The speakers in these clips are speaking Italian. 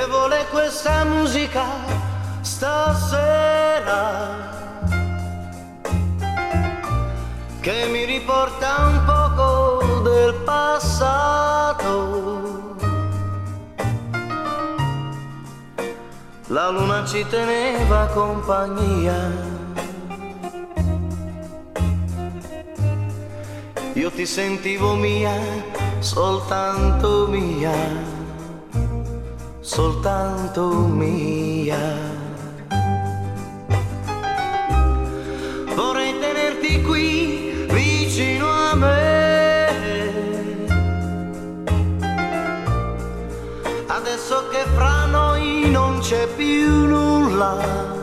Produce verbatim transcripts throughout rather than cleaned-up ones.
vuole questa musica stasera, che mi riporta un poco del passato. La luna ci teneva compagnia, io ti sentivo mia, soltanto mia, soltanto mia. Vorrei tenerti qui vicino a me, adesso che fra noi non c'è più nulla.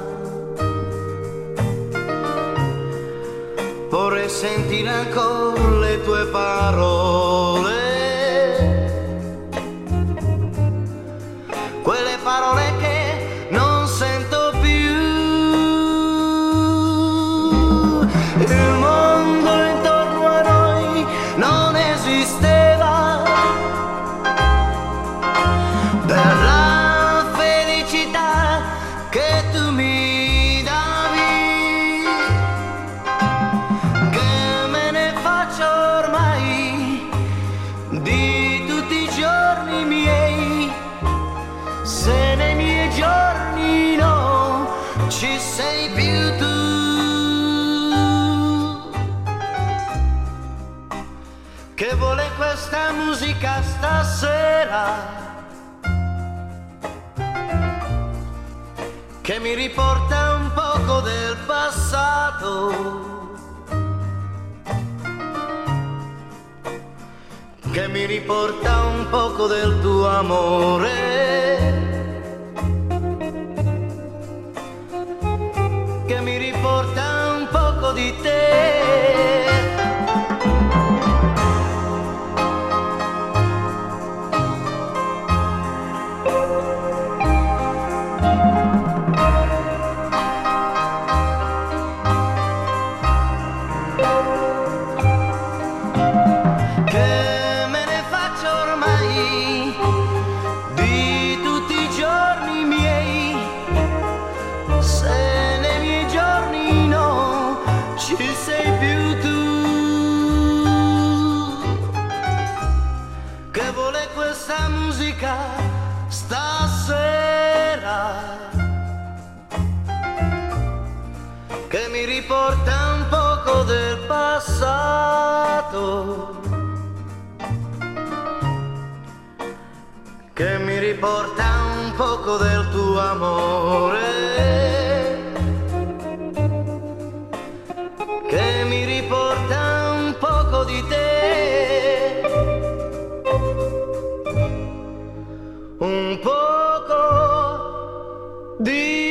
Vorrei sentire ancora le tue parole, quelle parole che non sento più. Il mondo intorno a noi non esisteva, per la felicità che tu mi davi, che me ne faccio ormai di tutti i giorni miei, se nei miei giorni no ci sei più tu. Che vuole questa musica stasera, che mi riporta un poco del passato, che mi riporta un poco del tuo amore, che mi riporta un poco di te. Che me ne faccio ormai di tutti i giorni miei, se nei miei giorni no ci sei più tu. Che vuole questa musica stasera, che mi riporta un poco del passato, che mi riporta un poco del tuo amore, che mi riporta un poco di te, un poco di